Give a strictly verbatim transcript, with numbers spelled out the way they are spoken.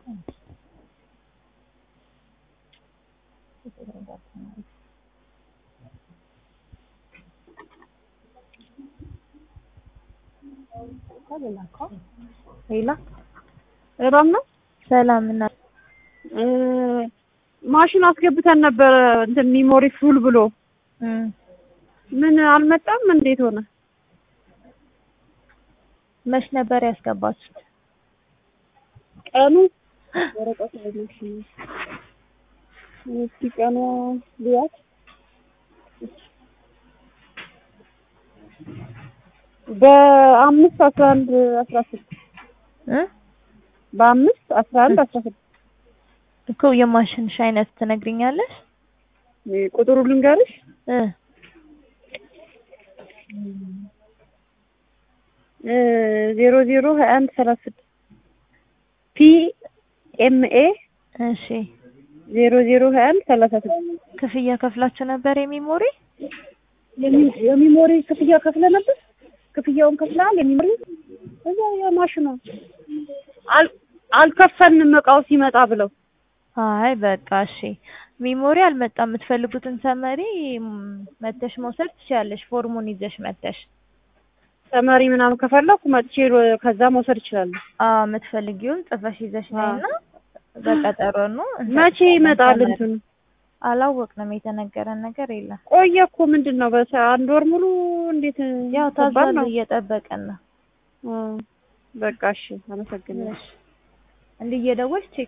ሌላ እራምና ሰላም እና ማሽን አስገብተን ነበር እንትን ሚሞሪ ፉል ብሎ ምን አልመጣም እንዴት ሆነ መች ነበር ያስገባችሁት ቀኑ ወረቀት አይደለም እስኪ ቀኑ ሊያት በአምስት አስራ አንድ አስራ ስድስት እ በአምስት አስራ አንድ አስራ ስድስት እኮ የማሽንሽ አይነት ትነግሪኛለሽ ቁጥሩ ልንገርሽ እ እ ዜሮ ዜሮ ሃያ አንድ ሰላሳ ስድስት ፒ ኤም ኤ እሺ ዜሮ ዜሮ ሃያ አንድ ሰላሳ ስድስት ክፍያ ከፍላችሁ ነበር የሚሞሪ የሚሞሪ ክፍያ ከፍለ ነበር ክፍያውን ከፍላል የሚሞሪ እዛ የማሽኑ አል አልከፈልንም እቃው ሲመጣ ብለው አይ በቃ እሺ ሚሞሪ አልመጣም የምትፈልጉትን ሰመሪ መተሽ መውሰድ ትችያለሽ ፎርሙን ይዘሽ መተሽ ሰመሪ ምናምን ከፈለኩ መጥቼ ከዛ መውሰድ ይችላል አዎ የምትፈልጊውን ጽፈሽ ይዘሽ ነይና በቀጠሮ ነው መቼ ይመጣል እንትን አላወቅንም የተነገረን ነገር የለም ቆየ እኮ ምንድነው በአንድ ወር ሙሉ እንዴት ያው ታዛሉ እየጠበቀን ነው በቃ እሺ አመሰግናለሁ እንዴ እየደወልሽ ቼክ